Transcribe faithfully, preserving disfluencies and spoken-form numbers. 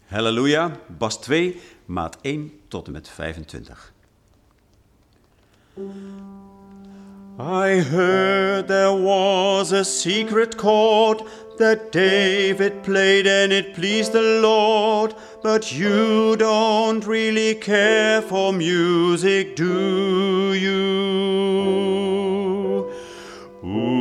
Halleluja, bas twee, maat één tot en met vijfentwintig. I heard there was a secret chord that David played and it pleased the Lord, but you don't really care for music, do you? Ooh.